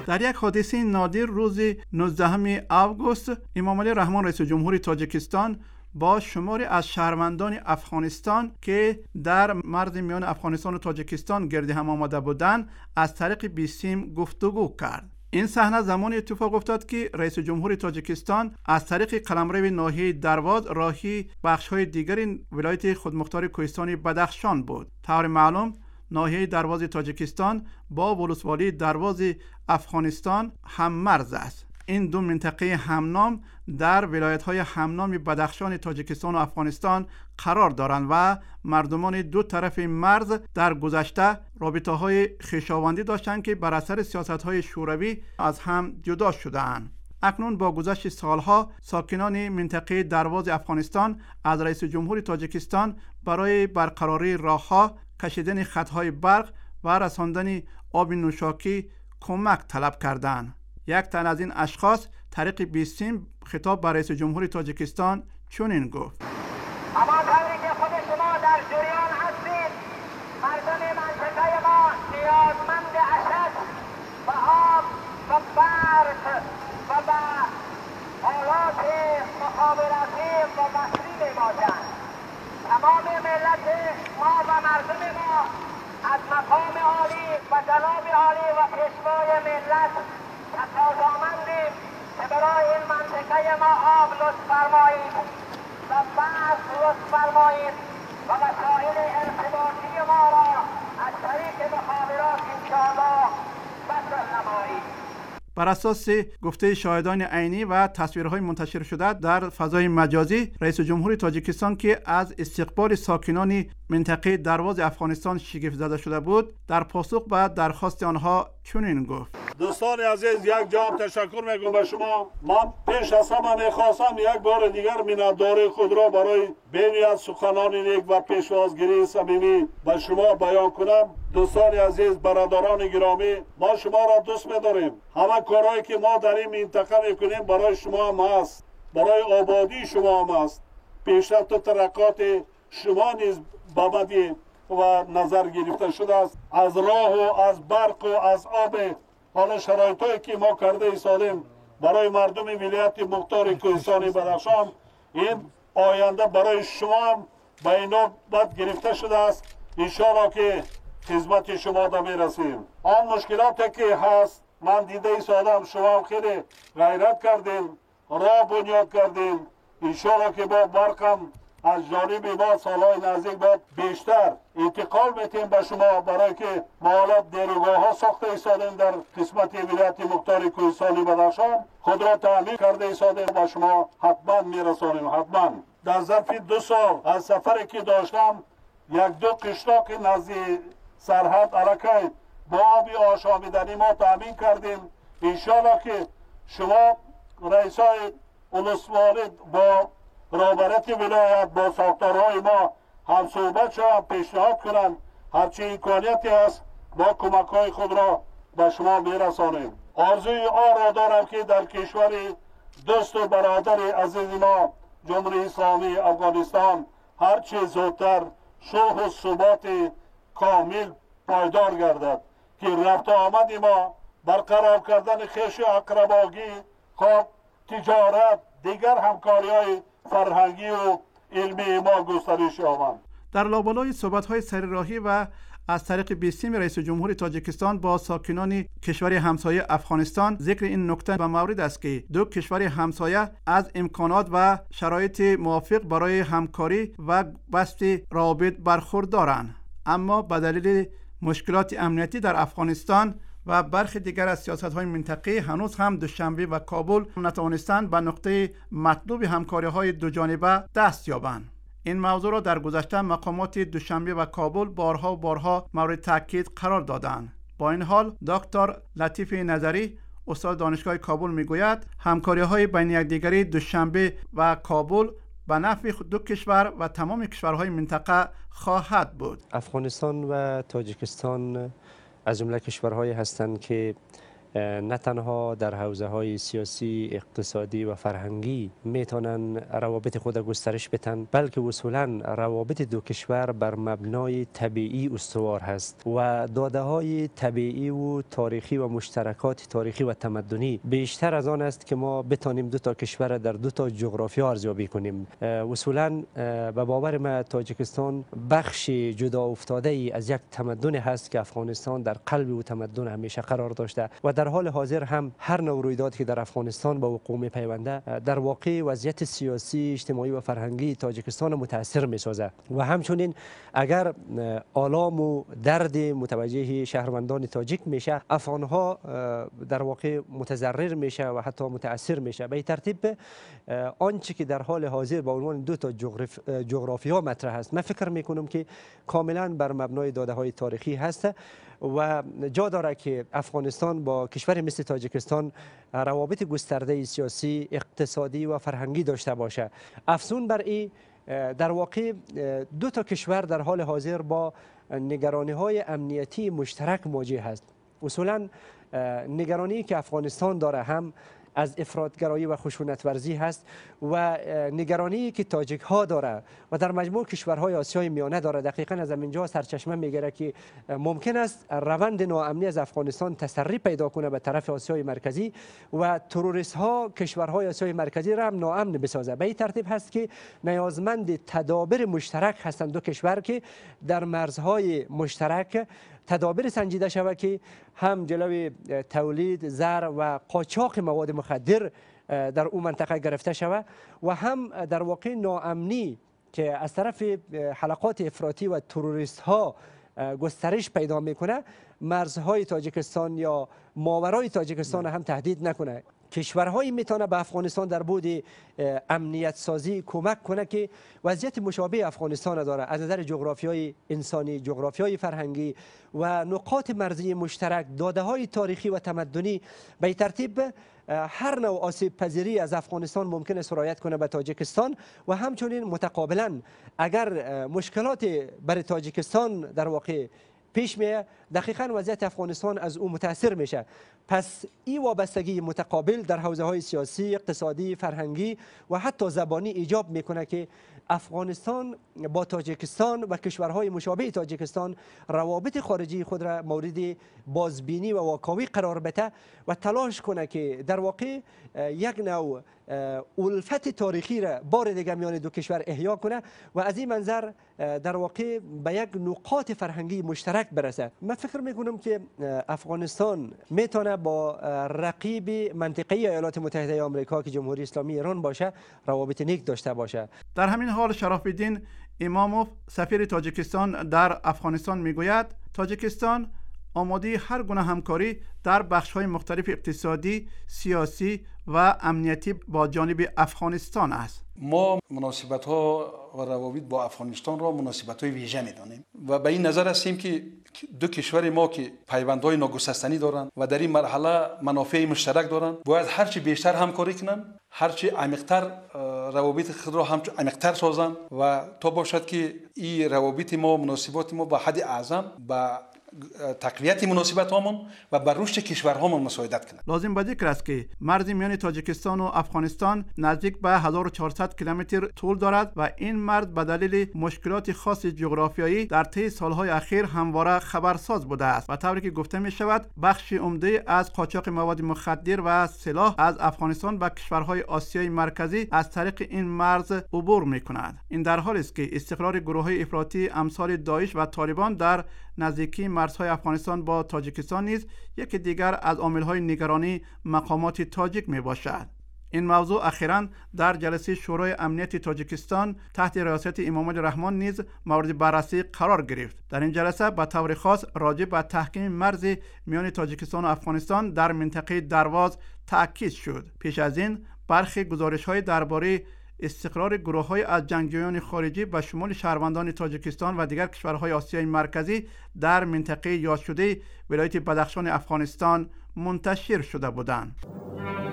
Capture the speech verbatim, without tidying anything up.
در یک حادثه نادر روز نوزدهم آگوست، امام علی رحمان رئیس جمهور تاجیکستان با شماری از شهروندان افغانستان که در مرز میان افغانستان و تاجیکستان گرد هم آمده بودند از طریق بیسیم گفتگو کرد. این صحنه زمانی اتفاق افتاد که رئیس جمهور تاجیکستان از طریق قلمرو ناحیه درواز راهی بخش‌های دیگر ولایت خودمختار کوهستان بدخشان بود. طور معلوم ناحیه درواز تاجیکستان با ولسوالی درواز افغانستان هم مرز است. این دو منطقه همنام در ولایت‌های همنام بدخشان تاجیکستان و افغانستان قرار دارند و مردمان دو طرف مرز در گذشته رابطه‌های خویشاوندی داشتند که بر اثر سیاست‌های شوروی از هم جدا شدند. اکنون با گذشت سالها ساکنان منطقه درواز افغانستان از رئیس جمهور تاجیکستان برای برقراری راه‌ها، کشیدن خطهای برق و رساندن آب نوشاکی کمک طلب کردند. یک تن از این اشخاص طریق بیسیم خطاب به رئیس جمهور تاجیکستان چنین گفت: اما طوری که خود شما در جریان هستید، مردم منطقه ما نیازمند اشک و آب و برق و به حالات مخابراتی و بصری میباشند. تمام ملت ما و مردم ما از مقام عالی و جناب عالی و پیشوای ملت تقاضامندیم که برای این منطقه ما آب لطف فرمایید و برق لطف فرمایید و وسایل ارتباطی ما را از طریق مخابرات انشاءالله بسر نمایید. بر اساس گفته شاهدان عینی و تصویرهای منتشر شده در فضای مجازی، رئیس جمهور تاجیکستان که از استقبال ساکنان منطقه درواز افغانستان شگفت زده شده بود، در پاسخ به درخواست آنها چنین گفت: دوستان عزیز، یک جام تشکر میگم به شما. من پیش از همه میخواستم یک بار دیگر منتداری خود را برای بین از سخنان نیک و پیشوازگیری صمیمی به شما بیان کنم. دوستان عزیز، برادران گرامی، ما شما را دوست می‌داریم. همه کارهایی که ما در این منطقه میکنیم برای شما هم است، برای آبادی شما هم است، پیشرفت و ترقات شما نیز بابدی و نظر گرفته شده است. از راه و از برق و از آب، حالا شرایطی که ما کرده ایستادیم برای مردم ولایت مختار کوهستان بدخشان، این آینده برای شما هم به اینا بد گرفته شده است. انشاءالله که خدمت شما دا میرسیم. آن مشکلاتی که هست من دیده ایستادم، شما هم خیلی غیرت کردین، راه بنیاد کردین. انشاءالله که با برقم از جانب ما سالهای نزدیک باید بیشتر انتقال میتیم به شما، برای که ما حالا دیروگاه ها ساخته ایستادیم در قسمت ولایت مختار کوهستان بدخشان، خود را تعمیر کرده ایستادیم، به شما حتما میرسانیم. حتما در ظرف دو سال از سفری که داشتم، یک دو قشلاق نزدیک سرحد حرکت با آبی آشامیدنی ما تامین کردیم. انشاءالله که شما رئیسای ولسوالی با رهبرت ولایت با ساختارهای ما هم صحبت شوند، پیشنهاد کنند، هرچی امکانیتی است با کمک های خود را به شما میرسانیم. آرزوی آن را دارم که در کشور دوست و برادر عزیز ما جمهوری اسلامی افغانستان هرچی زودتر صلح و ثبات کامل پایدار گردد، که رفت آمد ما برقرار کردن خویش اقرباگی، خواب تجارت، دیگر همکاری های فرهنگی و علمی ما گسترش یابد. در لابلای صحبت‌های سرراهی و از طریق بیسیم رئیس جمهور تاجیکستان با ساکنان کشور همسایه افغانستان، ذکر این نکته به مورد است که دو کشور همسایه از امکانات و شرایط موافق برای همکاری و بسط روابط برخوردارند، اما به دلیل مشکلات امنیتی در افغانستان و برخی دیگر از سیاست‌های منطقه‌ای هنوز هم دوشنبه و کابل نتوانستند به نقطه مطلوب همکاری‌های دوجانبه دست یابند. این موضوع را در گذشته مقامات دوشنبه و کابل بارها و بارها مورد تاکید قرار دادند. با این حال دکتر لطیف نظری، استاد دانشگاه کابل میگوید همکاری‌های بین یکدیگری دوشنبه و کابل به نفع دو کشور و تمام کشورهای منطقه خواهد بود. افغانستان و تاجیکستان از جمله کشورهایی هستند که نه تنها در حوزه های سیاسی، اقتصادی و فرهنگی میتونن روابط خود گسترش بدن، بلکه اصولا روابط دو کشور بر مبنای طبیعی استوار هست و داده های طبیعی و تاریخی و مشترکات تاریخی و تمدنی بیشتر از آن است که ما بتانیم دو تا کشور در دو تا جغرافیا ارزیابی کنیم. اصولا به باور من تاجیکستان بخش جدا افتاده ای از یک تمدن هست که افغانستان در قلب و تمدن همیشه قرار داشته و در حال حاضر هم هر نوع رویدادی که در افغانستان با وقوع میپیونده در واقع وضعیت سیاسی، اجتماعی و فرهنگی تاجیکستان متاثر میسازه و همچنین اگر آلام و درد متوجه شهروندان تاجیک میشه، افغانها در واقع متضرر میشه و حتی متاثر میشه. به ترتیب آنچه که در حال حاضر با عنوان دو تا جغرافیا مطرح است، من فکر میکنم که کاملا بر مبنای داده های تاریخی هست و جا داره که افغانستان با کشور مثل تاجیکستان روابط گسترده سیاسی، اقتصادی و فرهنگی داشته باشه. افزون بر این در واقع دو تا کشور در حال حاضر با نگرانی های امنیتی مشترک مواجه هست. اصولا نگرانی که افغانستان داره هم از افراطگرایی و خشونت ورزی هست و نگرانی که تاجیک ها داره و در مجموع کشورهای آسیای میانه داره. دقیقاً از اینجا سرچشمه میگیره که ممکن است روند ناامنی از افغانستان تسری پیدا کنه به طرف آسیای مرکزی و تروریست ها کشورهای آسیای مرکزی را هم ناامن بسازه. به این ترتیب هست که نیازمند تدابیر مشترک هستند دو کشور که در مرزهای مشترک تدابیر سنجیده شود که هم جلوی تولید، زر و قاچاق مواد مخدر در اون منطقه گرفته شود و هم در واقع ناامنی که از طرف حلقات افراطی و تروریست ها گسترش پیدا میکنه مرزهای تاجیکستان یا ماورای تاجیکستان هم تهدید نکنه. کشورهایی میتونه به افغانستان در بود امنیت سازی کمک کنه که وضعیت مشابه افغانستان داره از نظر جغرافیای انسانی، جغرافیای فرهنگی و نقاط مرزی مشترک، داده های تاریخی و تمدنی. به ترتیب هر نوع آسیب پذیری از افغانستان ممکن است سرایت کنه به تاجیکستان و همچنین متقابلا اگر مشکلات برای تاجیکستان در واقع پیش میه، دقیقاً وضعیت افغانستان از او متاثر میشه. پس این وابستگی متقابل در حوزه های سیاسی، اقتصادی، فرهنگی و حتی زبانی ایجاب میکنه که افغانستان با تاجیکستان و کشورهای مشابه تاجیکستان روابط خارجی خود را مورد بازبینی و واکاوی قرار بده و تلاش کنه که در واقع یک نوع الفت تاریخی را بار دیگر میان دو کشور احیا کنه و از این منظر در واقع به یک نقاط فرهنگی مشترک برسه. من فکر میکنم که افغانستان میتونه با رقیب منطقه‌ای ایالات متحده آمریکا که جمهوری اسلامی ایران باشه روابط نیک داشته باشه. در همین حال شرف الدین اماموف سفیر تاجیکستان در افغانستان میگوید تاجیکستان آماده هر گونه همکاری در بخش‌های مختلف اقتصادی، سیاسی و امنیتی با جانب افغانستان است. ما مناسبت‌ها و روابط با افغانستان را مناسبت‌های ویژه می‌دانیم و به این نظر هستیم که دو کشور ما که پیوندهای ناگسستنی دارند و در این مرحله منافع مشترک دارند باید هرچی بیشتر همکاری کنند، هرچی عمیق‌تر روابط خود را هم عمیق‌تر سازند و تا باشد که این روابط ما مناسبات ما با حد اعظم با تقویت مناسبت هامون و بر رشد کشورهامون مساعدت کنند. لازم به ذکر است که مرز میان تاجیکستان و افغانستان نزدیک به هزار و چهارصد کیلومتر طول دارد و این مرز به دلیل مشکلات خاص جغرافیایی در طی سالهای اخیر همواره خبرساز بوده است و طوری که گفته می شود بخش عمده از قاچاق مواد مخدر و سلاح از افغانستان به کشورهای آسیای مرکزی از طریق این مرز عبور می کند. این در حالی است که استقرار گروه‌های افراطی امثال داعش و طالبان در نزدیکی مرزهای افغانستان با تاجیکستان نیز یکی دیگر از عامل‌های نگرانی مقامات تاجیک میباشد. این موضوع اخیراً در جلسه شورای امنیت تاجیکستان تحت ریاست امامعلی رحمان نیز مورد بررسی قرار گرفت. در این جلسه به طور خاص راجع به تحکیم مرز میان تاجیکستان و افغانستان در منطقه درواز تاکید شد. پیش از این برخی گزارش‌های درباره استقرار گروه‌های از جنگجویان خارجی به شمول شهروندان تاجیکستان و دیگر کشورهای آسیای مرکزی در منطقه یاد شده ولایت بدخشان افغانستان منتشر شده بودند.